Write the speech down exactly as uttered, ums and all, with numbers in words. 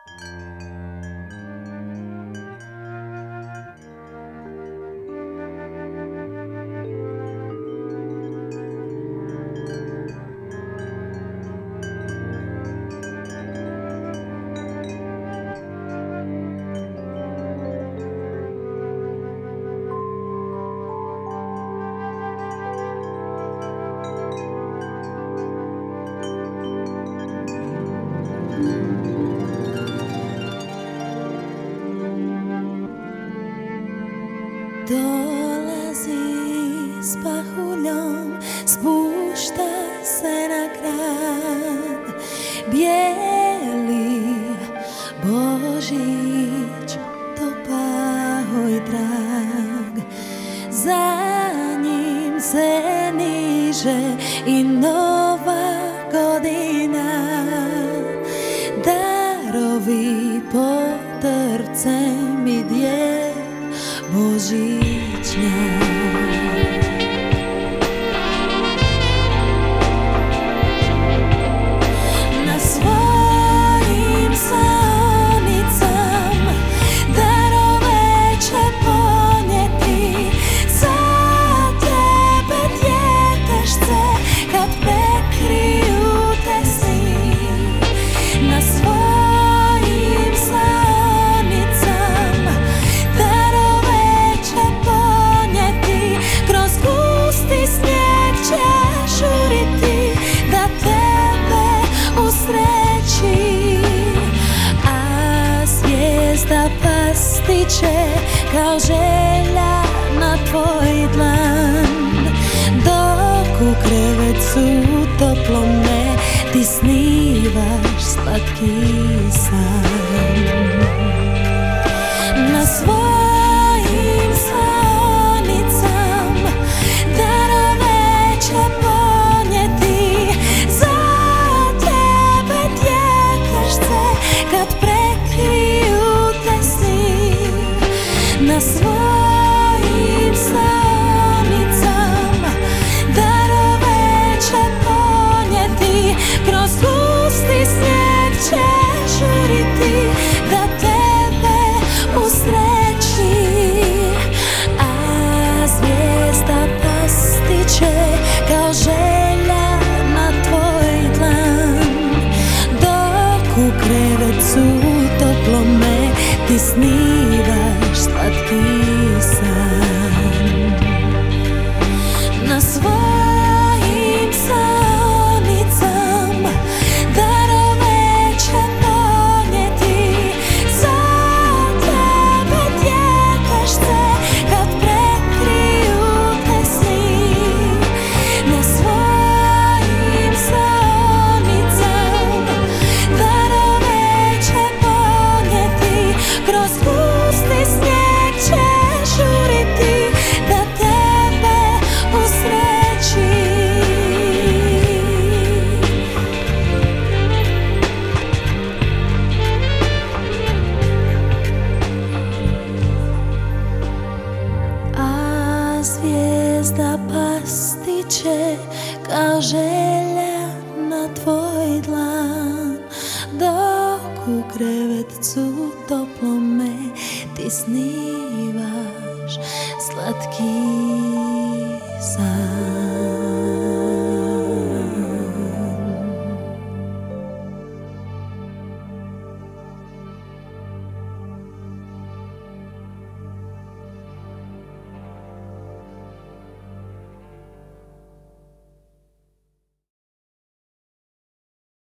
Dolazi s pahuljom, spušta se na grad, bijeli Božić, topao i drag. Za njim se niže i nova godina, darovi pod drvcem i djev božićnjak. Na svojim saonicama darove će ponijeti, za tebe djetešce kad prekriju te sni. Na svojim saonicama darove će ponijeti, kroz gusti snijeg će žuriti da tebe usreći. A zvijezda pasti će kao želja na tvoj dlan, dok u krevetu toplome ti snivaš slatki san. Na svojim saonicama darove će ponijeti, za tebe djetešce kad prekriju te sni. Na svojim saonicama darove će ponijeti, kroz gusti snijeg će žuriti da tebe usreći. A zvijezda pasti će kao želja na tvoj dlan, dok u krevetu toplome ti snivaš slatki san. Na svojim saonicama darove će ponijeti, za tebe djetešce kad prekriju te sni. Na svojim saonicama darove će ponijeti, kroz gusti snijeg će žuriti da tebe usreći. A zvijezda pasti će kao želja na tvoj dlan, dok u krevetcu toplome ti snivaš slatki san.